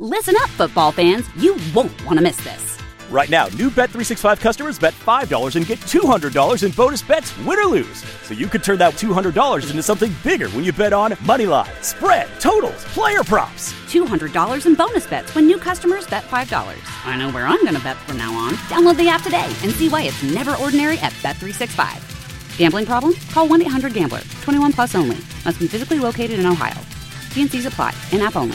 Listen up, football fans. You won't want to miss this. Right now, new Bet365 customers bet $5 and get $200 in bonus bets, win or lose. So you could turn that $200 into something bigger when you bet on money line, spread, totals, player props. $200 in bonus bets when new customers bet $5. I know where I'm going to bet from now on. Download the app today and see why it's never ordinary at Bet365. Gambling problem? Call 1-800-GAMBLER. 21 plus only. Must be physically located in Ohio. T&Cs apply. In-app only.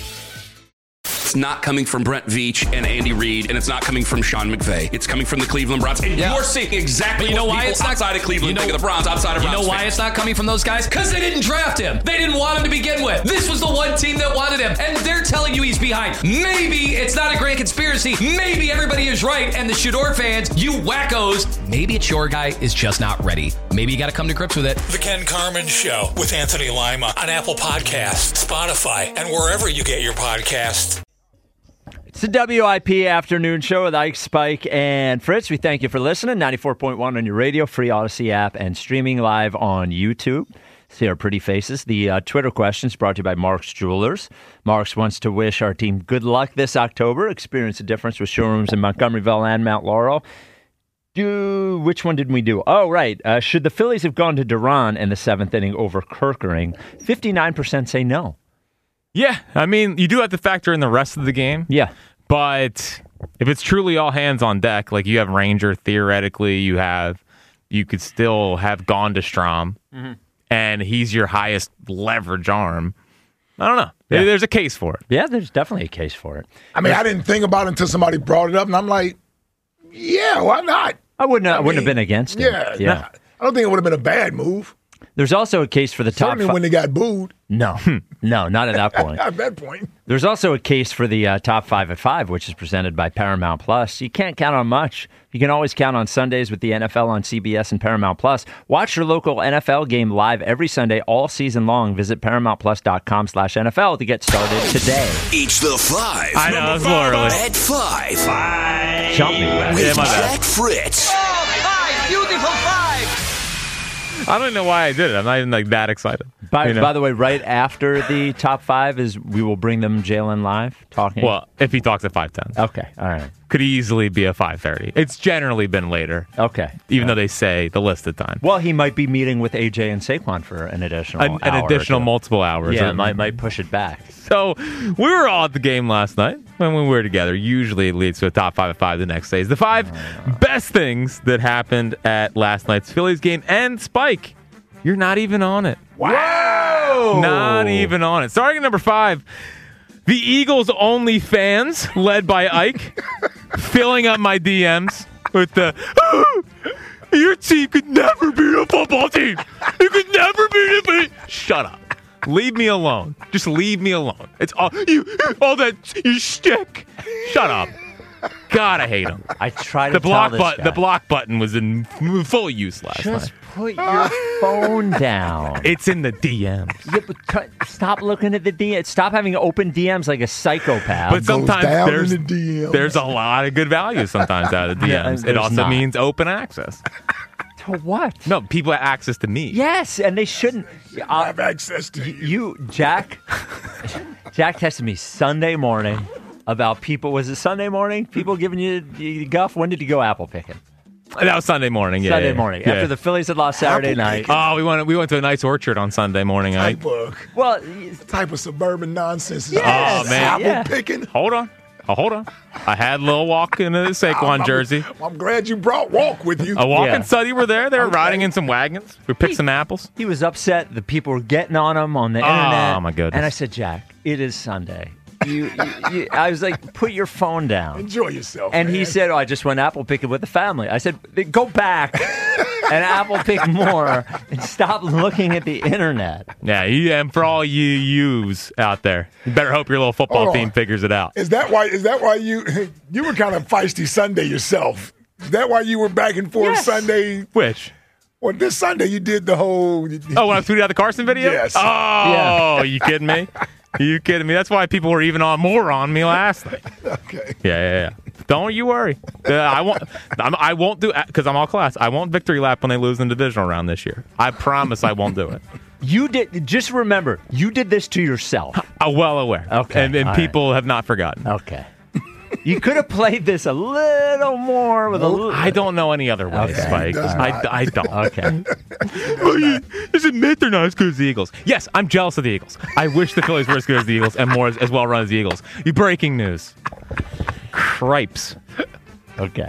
It's not coming from Brent Veach and Andy Reid, and it's not coming from Sean McVay. It's coming from the Cleveland Browns. And you're seeing exactly what people outside of Cleveland think of the Browns, outside of Browns. You know why it's not coming from those guys? Because they didn't draft him. They didn't want him to begin with. This was the one team that wanted him, and they're telling you he's behind. Maybe it's not a grand conspiracy. Maybe everybody is right, and the Shador fans, you wackos, maybe it's your guy is just not ready. Maybe you got to come to grips with it. The Ken Carman Show with Anthony Lima on Apple Podcasts, Spotify, and wherever you get your podcasts. It's the WIP Afternoon Show with Ike, Spike, and Fritz. We thank you for listening. 94.1 on your radio, free Odyssey app, and streaming live on YouTube. See our pretty faces. The Twitter questions brought to you by Mark's Jewelers. Mark's wants to wish our team good luck this October. Experience the difference with showrooms in Montgomeryville and Mount Laurel. Which one did we do? Oh, right. Should the Phillies have gone to Duran in the seventh inning over Kerkering? 59% say no. Yeah, I mean, you do have to factor in the rest of the game. Yeah. But if it's truly all hands on deck, like you have Ranger, theoretically, you could still have gone to Strom, and he's your highest leverage arm. I don't know. Yeah. There's a case for it. Yeah, there's definitely a case for it. I mean, I didn't think about it until somebody brought it up, and I'm like, yeah, why not? I wouldn't have been against it. Yeah. I don't think it would have been a bad move. There's also a case for the top Certainly when they got booed. No, not at that point. At that point. There's also a case for the top 5 at 5, which is presented by Paramount Plus. You can't count on much. You can always count on Sundays with the NFL on CBS and Paramount Plus. Watch your local NFL game live every Sunday all season long. Visit ParamountPlus.com/NFL to get started today. Each the 5. I know, it's a little early. At 5. Jump me, man. With Jack Fritz. Oh, 5, beautiful 5. I don't know why I did it. I'm not even that excited. By the way, right after the top 5 is we will bring them Jalen live talking. Well, if he talks at 5:10. Okay, all right. Could easily be a 5:30. It's generally been later. Okay. Even though they say the listed time. Well, he might be meeting with AJ and Saquon for an additional multiple hours. Yeah, might push it back. So we were all at the game last night when we were together. Usually it leads to a top 5 at 5 the next day. The 5 best things that happened at last night's Phillies game. And Spike, you're not even on it. Wow! Not even on it. Starting at number 5, the Eagles only fans, led by Ike, filling up my DMs with the, your team could never beat a football team. You could never beat it. Shut up. Leave me alone. Just leave me alone. It's all you shtick. Shut up. God, I hate him. I try to tell this guy. The block button was in full use last night. Just put your phone down. It's in the DMs. Yeah, but stop looking at the DMs. Stop having open DMs like a psychopath. But sometimes there's a DMs. lot of good value sometimes out of DMs. It also means open access. To what? No, people have access to me. Yes, and they shouldn't. I have access to you. Jack texted me Sunday morning about people. Was it Sunday morning? People giving you guff? When did you go apple picking? That was Sunday morning. Yeah, Sunday morning after the Phillies had lost Saturday night. Oh, we went to a nice orchard on Sunday morning. Well, type of suburban nonsense. Yes, oh man, apple picking. Hold on. I had a little walk in the Saquon jersey. I'm glad you brought Walk with you. A Walk and Suddy were there. They were riding in some wagons. We picked some apples. He was upset. The people were getting on him on the internet. Oh, my goodness. And I said, Jack, it is Sunday. I was like, put your phone down. Enjoy yourself. And man. he said, I just went apple picking with the family. I said, go back and apple pick more and stop looking at the internet. Yeah, and for all you yous out there, you better hope your little football team figures it out. Is that why you were kind of feisty Sunday yourself? Is that why you were back and forth Sunday? Which? Well, this Sunday you did the whole... Oh, when I tweeted out the Carson video? Yes. Oh, yeah. You kidding me? You kidding me? That's why people were even more on me last night. Okay. Yeah. Don't you worry. I won't do, because I'm all class. I won't victory lap when they lose in the divisional round this year. I promise I won't do it. You did. Just remember, you did this to yourself. I'm well aware. Okay. And people have not forgotten. Okay. You could have played this a little more with a little. I don't know any other way, Spike. I don't. Okay. Just admit they're not as good as the Eagles. Yes, I'm jealous of the Eagles. I wish the Phillies were as good as the Eagles and more as well run as the Eagles. Breaking news. Cripes. Okay.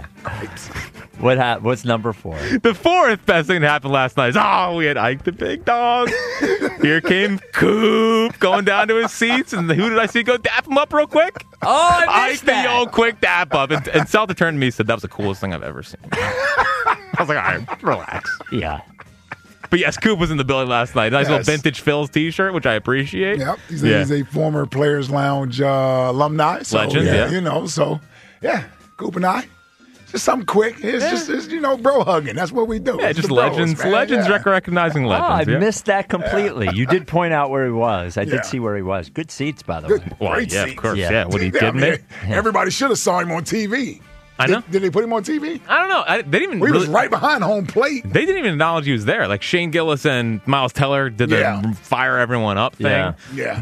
What's number 4? The fourth best thing that happened last night is, we had Ike the Big Dog. Here came Coop going down to his seats, and who did I see go dap him up real quick? Oh, I missed Ike that. the old quick dap up. And Salta turned to me and said, that was the coolest thing I've ever seen. I was like, all right, relax. Yeah. But yes, Coop was in the building last night. Nice little Yes. vintage Phil's t-shirt, which I appreciate. Yep. He's a former Players Lounge alumni. So, Legend, yeah. You know, so, yeah, Coop and I. Just something quick. It's just bro hugging. That's what we do. Yeah, It's just the bros, legends. man. Legends Yeah. recognizing legends. I missed that completely. You did point out where he was. I Yeah. did see where he was. Good seats, by the Good. way. Well, Great yeah, of seats. course. Yeah. Yeah. What, are you Yeah, kidding me? Everybody should have saw him on TV. I know. Did they put him on TV? I don't know. They didn't even We really, was right behind home plate. They didn't even acknowledge he was there. Like Shane Gillis and Miles Teller did the Yeah. fire everyone up thing. Yeah. Yeah.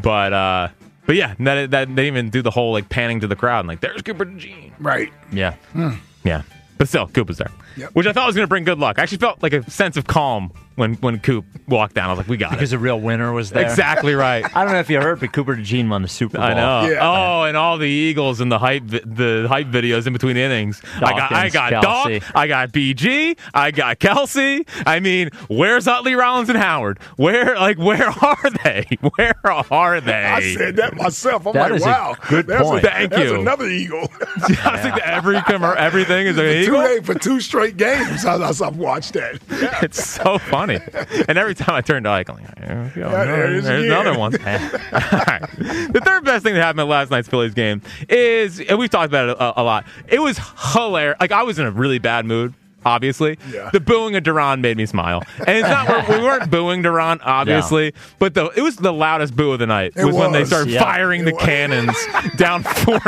But yeah, that they didn't even do the whole like panning to the crowd and like there's Cooper DeJean. Right. Yeah. Yeah. But still, Coop was there. Yep. Which I thought was going to bring good luck. I actually felt like a sense of calm when Coop walked down. I was like, we got Because it. a real winner was there. Exactly right. I don't know if you heard, but Cooper DeJean won the Super Bowl. I know. Yeah. Oh, and all the Eagles and the hype videos in between innings. I got Kelsey. Doc. I got BG. I got Kelsey. I mean, where's Utley, Rollins, and Howard? Where are they? Where are they? I said that myself. I'm That like, is a wow. good point. Thank That's you. another Eagle. I was thinking everything is an Eagle. For 2 straight games, I've watched that. Yeah. It's so funny. And every time I turn to Ike, I'm like, there we go. there it is There's again. another one. All right. The third best thing that happened at last night's Phillies game is, and we've talked about it a lot, it was hilarious. Like, I was in a really bad mood, obviously. Yeah. The booing of Duran made me smile. And it's not, we weren't booing Duran, obviously, but it was the loudest boo of the night. It was when they was. started Yeah. firing the cannons down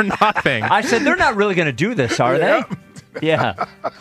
4-0. I said, they're not really going to do this, are they? Yeah.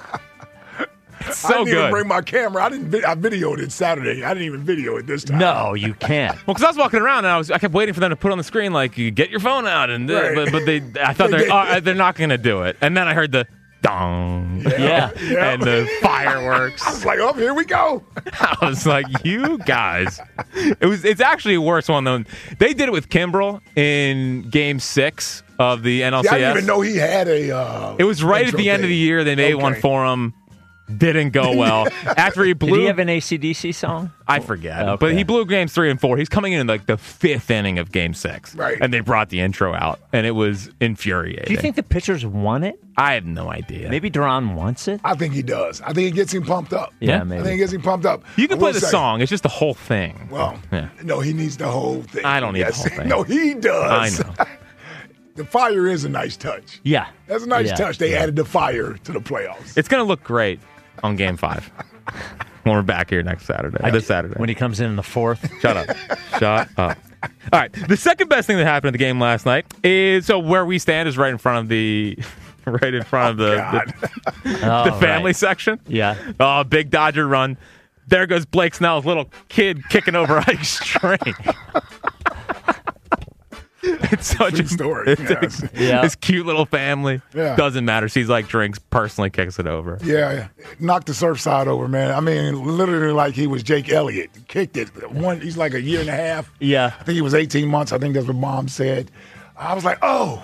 So I didn't even good. bring my camera. I videoed it Saturday. I didn't even video it this time. No, you can't. Well, because I was walking around and I kept waiting for them to put on the screen like, you get your phone out, and Right. but I thought they're not going to do it, and then I heard the dong, Yeah. and the fireworks. I was like, oh, here we go. I was like, you guys, it's actually a worse one though. They did it with Kimbrel in Game 6 of the NLCS. Yeah, I didn't even know he had a. It was right at intro the end of thing. the year. They made one Okay. for him. Didn't go well. After he blew, Did he have an AC/DC song? I forget. Okay. But he blew games 3 and 4. He's coming in like the 5th inning of game 6. Right. And they brought the intro out, and it was infuriating. Do you think the pitchers want it? I have no idea. Maybe Duran wants it? I think he does. I think it gets him pumped up. Yeah, I maybe. think it gets him pumped up. You can I play will the say, song. It's just the whole thing. Well, Yeah. no, he needs the whole thing. I don't need the whole thing. No, he does. I know. The fire is a nice touch. Yeah. That's a nice Yeah. touch. They added the fire to the playoffs. It's going to look great on Game 5 when we're back here next Saturday. This Saturday. When he comes in the 4th. Shut up. Shut up. All right. The second best thing that happened at the game last night is, so where we stand is right in front of the the family section. Yeah. Oh, big Dodger run. There goes Blake Snell's little kid kicking over Ike's string. It's such True a story. Yes. Yeah. This cute little family. Yeah. Doesn't matter. She's like drinks, personally kicks it over. Yeah, knocked the Surfside over, man. I mean, literally like he was Jake Elliott. Kicked it. He's like a year and a half. Yeah. I think he was 18 months. I think that's what Mom said. I was like, oh.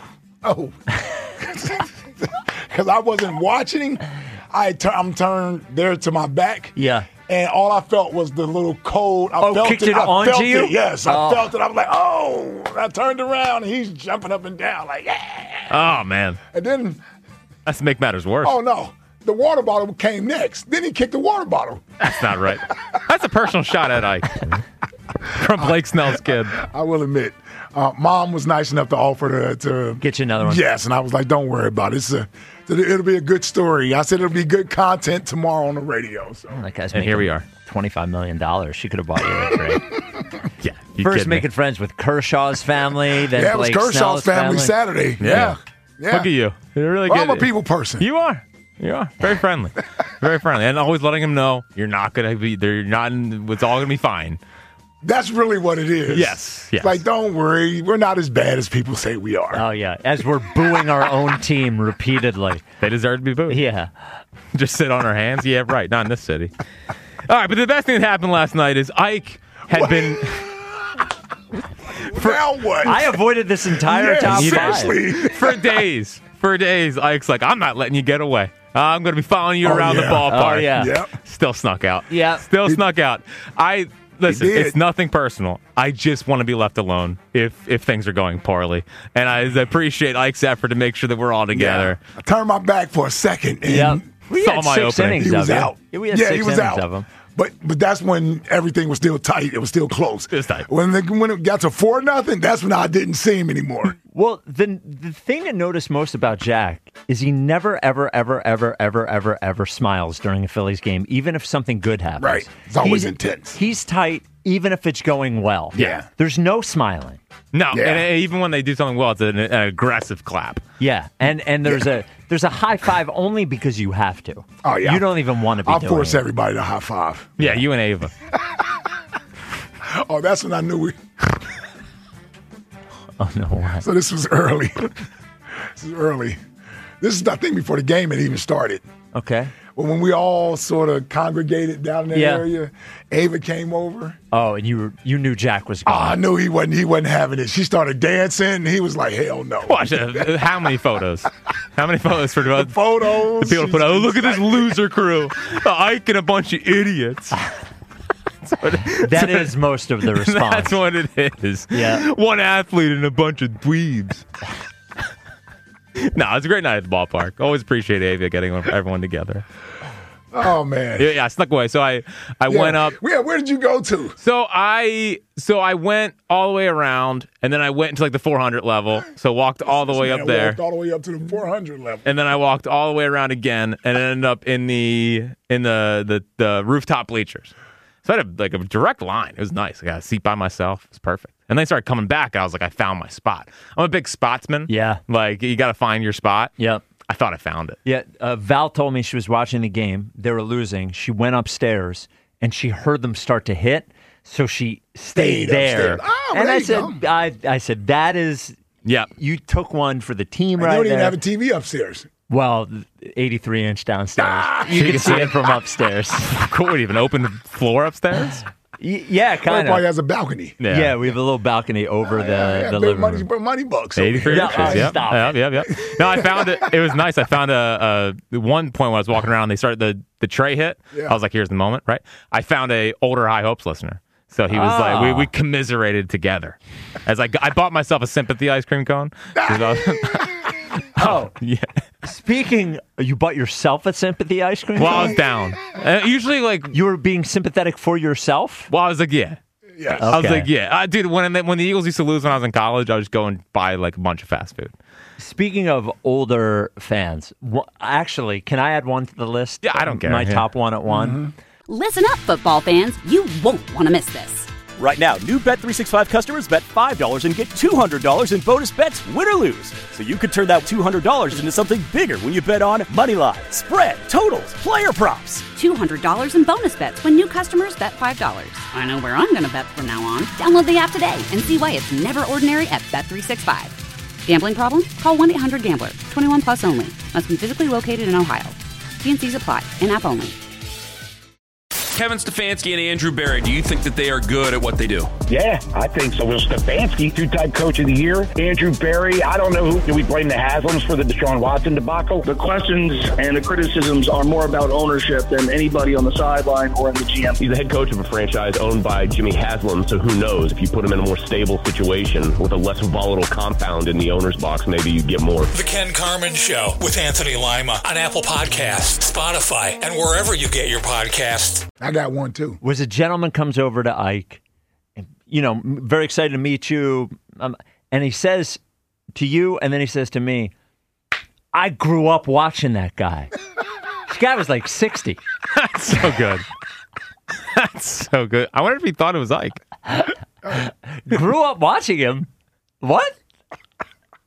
Because I wasn't watching. I'm turned there to my back. Yeah. And all I felt was the little cold. I felt kicked it onto you? Yes, I felt it. I was like, oh. I turned around and he's jumping up and down like, yeah. Oh, man. And then, That's to make matters worse. oh no, the water bottle came next. Then he kicked the water bottle. That's not right. That's a personal shot at Ike from Blake Snell's kid. I will admit, Mom was nice enough to offer to Get you another one. Yes, and I was like, don't worry about it. It'll be a good story. I said it'll be good content tomorrow on the radio. So. That guy's And here we are. $25 million. She could have bought you a trade. Yeah. You First kidding me? making friends with Kershaw's family, then Yeah, it was Blake Kershaw's Snell's family Saturday. Yeah. Look at you. You're really Well, good. I'm a people person. You are. You are. Very friendly. Very friendly. And always letting him know you're not going to be there. You're not. It's all going to be fine. That's really what it is. Yes. It's like, don't worry, we're not as bad as people say we are. Oh, yeah. As we're booing our own team repeatedly. They deserve to be booed. Yeah. Just sit on our hands? Yeah, right. Not in this city. All right, but the best thing that happened last night is Ike had been... Now what? I avoided this entire top seriously. five. For days, Ike's like, I'm not letting you get away. I'm going to be following you around the ballpark. Oh, yeah. Yep. Still snuck out. Yeah. Still snuck out. Listen, did. it's nothing personal. I just want to be left alone if things are going poorly. And I appreciate Ike's effort to make sure that we're all together. I turned my back for a second. And We Saw had my 6 opening. innings he was of it. out. We had 6 innings of them. But that's when everything was still tight. It was still close. It was tight. When it got to 4-0, that's when I didn't see him anymore. Well, the thing to notice most about Jack is he never, ever, ever, ever, ever, ever, ever smiles during a Phillies game, even if something good happens. Right. It's always intense. He's tight, even if it's going well. Yeah. There's no smiling. No, Yeah. and even when they do something well, it's an aggressive clap. Yeah, and there's a high five only because you have to. Oh, yeah. You don't even want to be I'll doing force it. everybody to high five. Yeah, you and Ava. Oh, that's when I knew we. Oh, no way. So this was early. This is, I think, before the game had even started. Okay. Well, when we all sort of congregated down in that area, Ava came over. Oh, and you knew Jack was gone. I knew he wasn't having it. She started dancing, and he was like, hell no. Watch it. How many photos? How many photos for the Photos. people put out? Oh, look at this loser crew. Ike and a bunch of idiots. That is most of the response. That's what it is. Yeah. One athlete and a bunch of dweebs. No, it's a great night at the ballpark. Always appreciate Ava getting everyone together. Oh, man. Yeah, I snuck away. So I went up. Yeah, where did you go to? So I went all the way around, and then I went into like the 400 level. So walked all the way up there. Walked all the way up to the 400 level. And then I walked all the way around again, and ended up in the rooftop bleachers. So I had a direct line. It was nice. I got a seat by myself. It was perfect. And then I started coming back. I was like, I found my spot. I'm a big spotsman. Yeah. Like, you got to find your spot. Yep. I thought I found it. Yeah, Val told me she was watching the game. They were losing. She went upstairs, and she heard them start to hit, so she stayed there. Upstairs. Oh, and there I you said, go. I said, that is, Yeah. you took one for the team And right you don't even there. have a TV upstairs. Well, 83-inch downstairs. You can see it from upstairs. Cool. Even open floor upstairs? Yeah, kind Everybody of. has a balcony. Yeah, we have a little balcony over the big living money, room. money bucks. over 83 here. inches. Yep. stop Yep. No, I found it. It was nice. I found a one point when I was walking around, they started the tray hit. Yeah. I was like, here's the moment, right? I found a older High Hopes listener. So he was like, we commiserated as I bought myself a sympathy ice cream cone. Oh, Yeah. speaking, you bought yourself a sympathy ice cream? Well, I cone? was down. Usually, like, You were being sympathetic for yourself? well, I was like, yeah. Yes. I was Okay. like, yeah. Dude, when the Eagles used to lose when I was in college, I would just go and buy like a bunch of fast food. Speaking of older fans, actually, can I add one to the list? Yeah, I don't care. My Yeah. top one at one. Mm-hmm. Listen up, football fans. You won't want to miss this. Right now, new Bet365 customers bet $5 and get $200 in bonus bets, win or lose. So you could turn that $200 into something bigger when you bet on moneyline, spread, totals, player props. $200 in bonus bets when new customers bet $5. I know where I'm going to bet from now on. Download the app today and see why it's never ordinary at Bet365. Gambling problem? Call 1-800-GAMBLER. 21 plus only. Must be physically located in Ohio. T&Cs apply. In-app only. Kevin Stefanski and Andrew Berry, do you think that they are good at what they do? Yeah, I think so. Well, Stefanski, two-time coach of the year. Andrew Berry, I don't know who. Do we blame the Haslams for the Deshaun Watson debacle? The questions and the criticisms are more about ownership than anybody on the sideline or in the GM. He's the head coach of a franchise owned by Jimmy Haslam, so who knows? If you put him in a more stable situation with a less volatile compound in the owner's box, maybe you get more. The Ken Carman Show with Anthony Lima on Apple Podcasts, Spotify, and wherever you get your podcasts. I got one, too. Was a gentleman comes over to Ike, and, very excited to meet you, and he says to you, and then he says to me, I grew up watching that guy. This guy was like 60. That's so good. That's so good. I wonder if he thought it was Ike. Grew up watching him? What?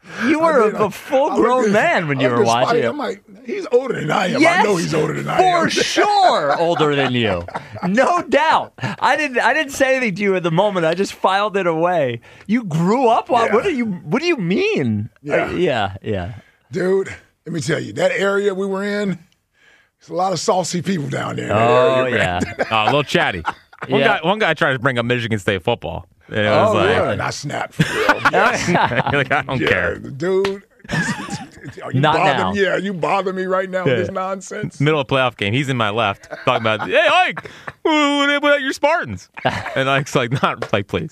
You were a full-grown man when you were watching. I'm like, he's older than I am. Yes, I know he's older than I am. For sure, older than you, no doubt. I didn't say anything to you at the moment. I just filed it away. You grew up. Yeah. What do you mean? Yeah. Dude, let me tell you, that area we were in, there's a lot of saucy people down there. Oh, area, A little chatty. One guy tried to bring up Michigan State football. And it was like, really? And I snapped for real. Yes. Like, I don't care. Dude. You Not now. Yeah, you bother me right now with this nonsense. Middle of playoff game, he's in my left talking about, hey, Ike, what about your Spartans? And Ike's like, please.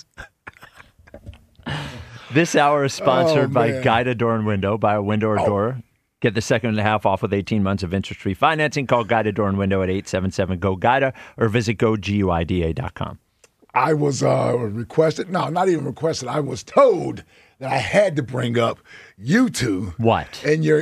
This hour is sponsored by man. Guida Door and Window. Buy a window or door. Get the second and a half off with 18 months of interest-free financing. Call Guida Door and Window at 877-GO-GUIDA or visit GoGUIDA.com. I was requested. No, not even requested. I was told that I had to bring up you two. What? And your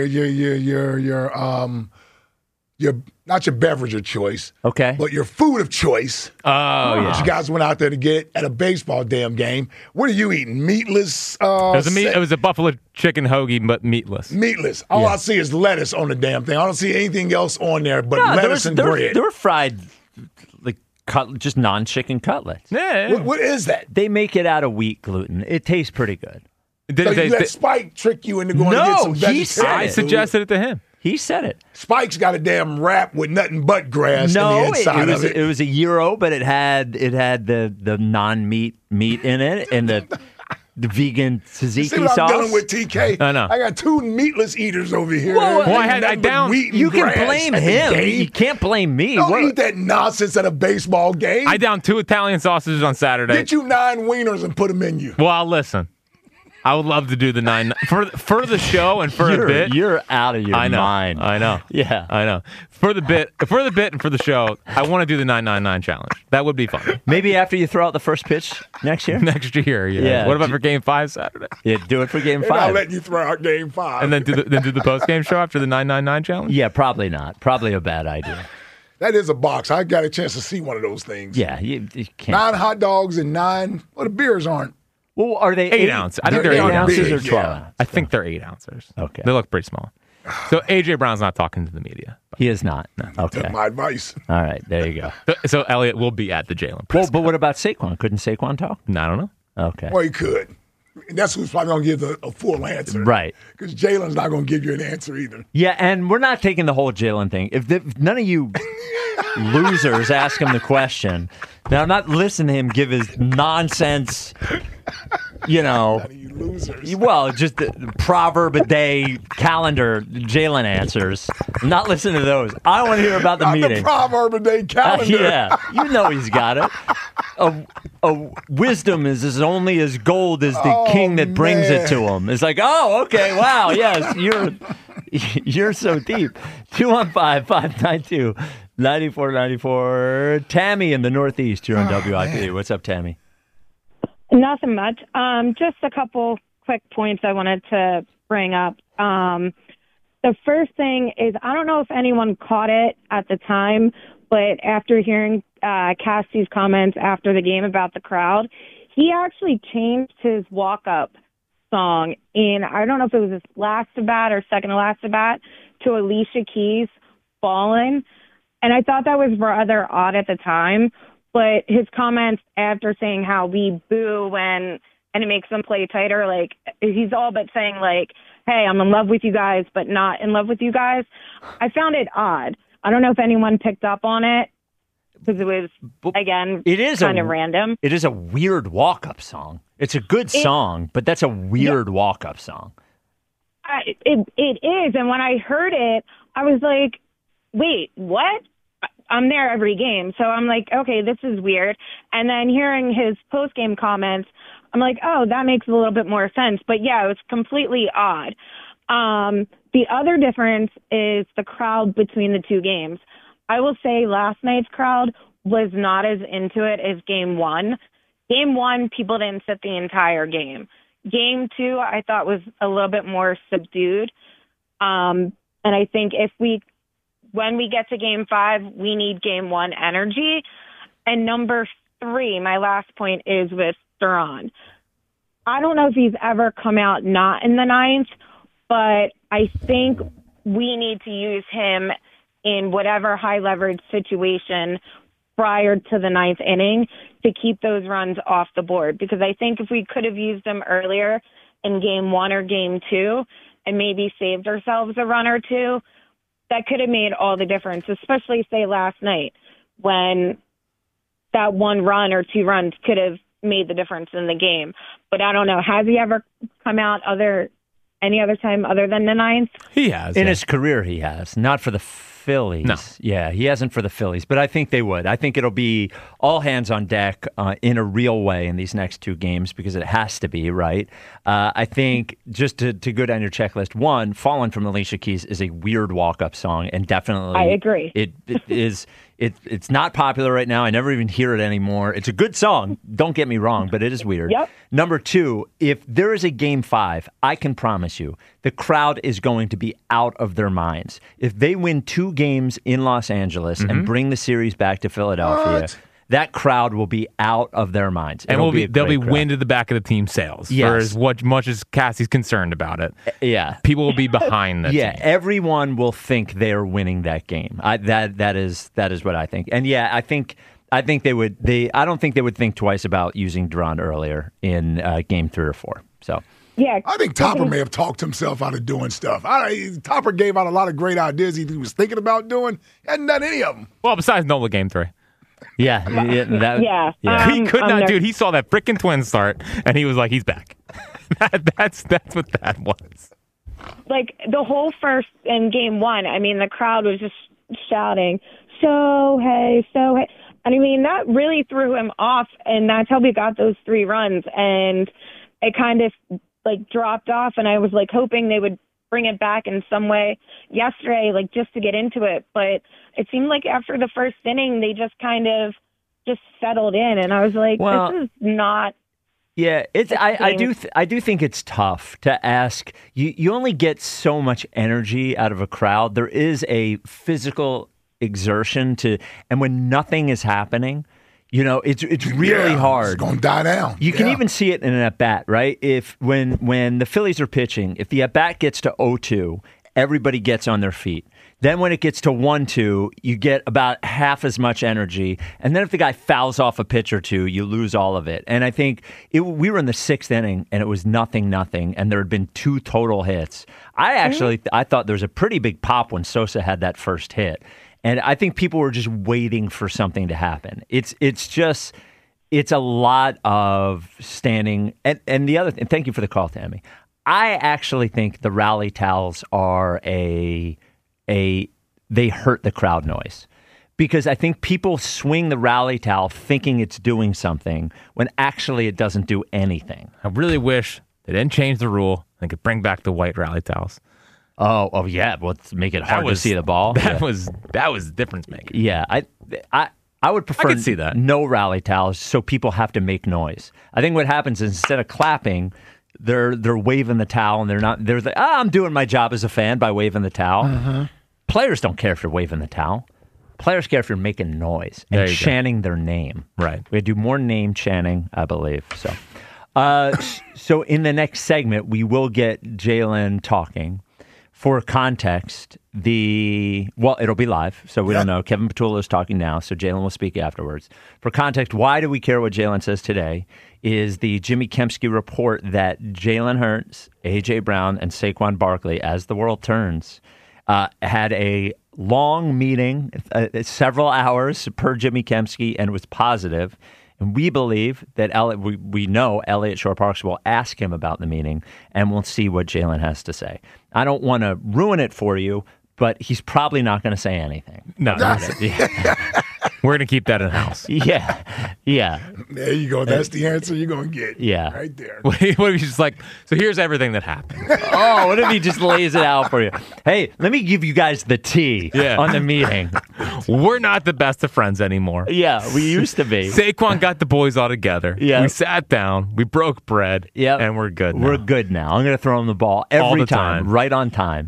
not your beverage of choice. Okay. But your food of choice. Oh, yeah. That you guys went out there to get at a baseball damn game. What are you eating? Meatless? It was a buffalo chicken hoagie, but meatless. Meatless. All I see is lettuce on the damn thing. I don't see anything else on there but lettuce and bread. They were fried like just non-chicken cutlets. Yeah. What is that? They make it out of wheat gluten. It tastes pretty good. So you let Spike trick you into going to get some vegetarian he said I food? suggested it to him. He said it. Spike's got a damn wrap with nothing but grass in the inside of it. It was a gyro, but it had the non-meat meat in it and the vegan tzatziki See what sauce. I'm dealing with, TK? I know. I got two meatless eaters over here. Well, I downed. You can blame him. You can't blame me. Don't eat that nonsense at a baseball game. I downed 2 Italian sausages on Saturday. Get you 9 wieners and put them in you. Well, listen. I would love to do the 9 for the show and for a bit. You're out of your mind. I know. Yeah, I know. For the bit and for the show, I want to do the 999 challenge. That would be fun. Maybe after you throw out the first pitch next year. Next year, yeah. What about for Game 5 Saturday? Yeah, do it for Game 5. I'll let you throw out Game 5. And then do the post game show after the 999 challenge. Yeah, probably not. Probably a bad idea. That is a box. I got a chance to see one of those things. Yeah, you can't. 9 hot dogs and 9. Well, the beers aren't. Well, are they 8 ounces? I think they're 8 ounces ounces or 12 ounces? I think they're 8 ounces. Okay. They look pretty small. So AJ Brown's not talking to the media. He is not. Okay. That's my advice. All right, there you go. So Elliot will be at the Jalen. Well, but what about Saquon? Couldn't Saquon talk? I don't know. Okay. Well, he could. And that's who's probably going to give a full answer. Right. Because Jalen's not going to give you an answer either. Yeah, and we're not taking the whole Jalen thing. If none of you losers ask him the question, now I'm not listening to him give his nonsense, None of you losers. well, just the proverb a day calendar Jalen answers. I'm not listening to those. I want to hear about the Not meeting. the proverb of day calendar. Yeah, you know he's got it. A wisdom is as only as gold as the king that brings it to him. It's like, oh, okay, wow, yes, you're so deep. 215-592-9494. Tammy in the Northeast here on WIP. What's up, Tammy? Nothing much. Just a couple quick points I wanted to bring up. The first thing is, I don't know if anyone caught it at the time, but after hearing Cassie's comments after the game about the crowd, he actually changed his walk-up song in, I don't know if it was his last at-bat or second to last at-bat, to Alicia Keys' Fallen. And I thought that was rather odd at the time. But his comments after saying how we boo and it makes them play tighter, like he's all but saying like, hey, I'm in love with you guys, but not in love with you guys. I found it odd. I don't know if anyone picked up on it because it was, again, kind of random. It is a weird walk-up song. It's a good song, but that's a weird walk-up song. It is. And when I heard it, I was like, wait, what? I'm there every game. So I'm like, okay, this is weird. And then hearing his post-game comments, I'm like, oh, that makes a little bit more sense. But yeah, it was completely odd. The other difference is the crowd between the two games. I will say last night's crowd was not as into it as game one. Game one, people didn't sit the entire game. Game two, I thought was a little bit more subdued. And I think when we get to game 5, we need game 1 energy. And number 3, my last point is with Duran. I don't know if he's ever come out not in the ninth, but I think we need to use him in whatever high leverage situation prior to the ninth inning to keep those runs off the board. Because I think if we could have used him earlier in game 1 or game 2 and maybe saved ourselves a run or two, that could have made all the difference, especially, say, last night when that 1 run or 2 runs could have made the difference in the game. But I don't know. Has he ever come out any other time other than the ninth? He has. In his career, he has. Not for the Phillies. No. Yeah, he hasn't for the Phillies, but I think they would. I think it'll be all hands on deck in a real way in these next 2 games because it has to be, right? I think just to go down your checklist, 1, Fallen from Alicia Keys is a weird walk-up song, and definitely I agree. It is. It's not popular right now. I never even hear it anymore. It's a good song. Don't get me wrong, but it is weird. Yep. Number 2, if there is a game 5, I can promise you the crowd is going to be out of their minds. If they win 2 games in Los Angeles and bring the series back to Philadelphia, that crowd will be out of their minds. And they'll be wind at the back of the team's sails. Yes. For as much as Cassie's concerned about it. Yeah. People will be behind the team. Everyone will think they're winning that game. That is what I think. And I think they would. I don't think they would think twice about using Duran earlier in game 3 or 4. So. Yeah, I think Topper may have talked himself out of doing stuff. Topper gave out a lot of great ideas he was thinking about doing. Hadn't done any of them. Well, besides Nola game 3. Yeah. He could not, dude. He saw that freaking Twins start, and he was like, he's back. That's what that was. Like, the whole first in game 1, I mean, the crowd was just shouting, Shohei. And I mean, that really threw him off, and that's how we got those 3 runs. And it kind of, dropped off, and I was, hoping they would bring it back in some way yesterday, just to get into it. But it seemed like after the first inning, they just kind of just settled in, and I was like, this is not. Yeah, I do think it's tough to ask. You only get so much energy out of a crowd. There is a physical exertion and when nothing is happening, it's really hard. It's going to die down. You can even see it in an at-bat, right? When the Phillies are pitching, if the at-bat gets to 0-2, everybody gets on their feet. Then when it gets to 1-2, you get about half as much energy. And then if the guy fouls off a pitch or 2, you lose all of it. And I think we were in the 6th inning, and it was 0-0, and there had been 2 total hits. I thought there was a pretty big pop when Sosa had that first hit. And I think people were just waiting for something to happen. It's a lot of standing. And the other thing, thank you for the call, Tammy. I actually think the rally towels are they hurt the crowd noise. Because I think people swing the rally towel thinking it's doing something when actually it doesn't do anything. I really wish they didn't change the rule and could bring back the white rally towels. Oh yeah. Well, make it hard to see the ball. That was difference making. Yeah, I would prefer I could see that. No rally towels, so people have to make noise. I think what happens is instead of clapping, they're waving the towel, and they're like, I'm doing my job as a fan by waving the towel. Players don't care if you're waving the towel. Players care if you're making noise and chanting their name. Right. We do more name chanting, I believe. So in the next segment, we will get Jalen talking. For context, it'll be live, so we don't know. Kevin Petullo is talking now, so Jalen will speak afterwards. For context, why do we care what Jalen says today? Is the Jimmy Kempski report that Jalen Hurts, A.J. Brown, and Saquon Barkley, as the world turns, had a long meeting, several hours per Jimmy Kempski, and was positive. And we believe that we know Elliott Shore-Parks will ask him about the meeting, and we'll see what Jalen has to say. I don't want to ruin it for you, but he's probably not going to say anything. No. We're going to keep that in-house. Yeah. There you go. That's the answer you're going to get. Yeah. Right there. What if he's just like, so here's everything that happened. Oh, what if he just lays it out for you? Hey, let me give you guys the tea on the meeting. We're not the best of friends anymore. Yeah, we used to be. Saquon got the boys all together. Yeah. We sat down, we broke bread, and we're good now. We're good now. I'm going to throw him the ball every All the time. right on time.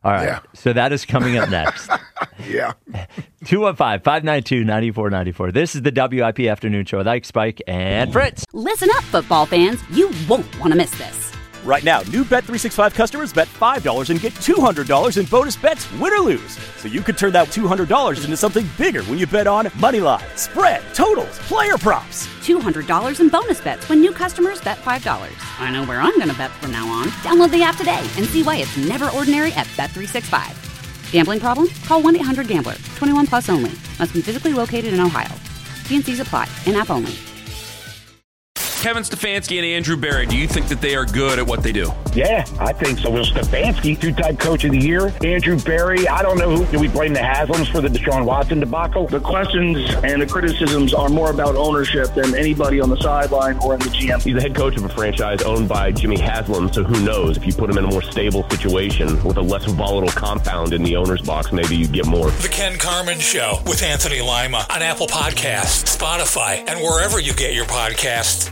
All right. Yeah. So that is coming up next. Yeah. 215-592-9494. This is the WIP Afternoon Show with Ike, Spike, and Fritz. Listen up, football fans. You won't want to miss this. Right now, new Bet365 customers bet $5 and get $200 in bonus bets, win or lose. So you could turn that $200 into something bigger when you bet on moneyline, spread, totals, player props. $200 in bonus bets when new customers bet $5. I know where I'm going to bet from now on. Download the app today and see why it's never ordinary at Bet365. Gambling problem? Call 1-800-GAMBLER. 21 plus only. Must be physically located in Ohio. T&Cs apply. In-app only. Kevin Stefanski and Andrew Berry, do you think that they are good at what they do? Yeah, I think so. Will Stefanski, two-time coach of the year. Andrew Berry, I don't know who. Do we blame the Haslams for the Deshaun Watson debacle? The questions and the criticisms are more about ownership than anybody on the sideline or in the GM. He's the head coach of a franchise owned by Jimmy Haslam, so who knows? If you put him in a more stable situation with a less volatile compound in the owner's box, maybe you get more. The Ken Carman Show with Anthony Lima on Apple Podcasts, Spotify, and wherever you get your podcasts.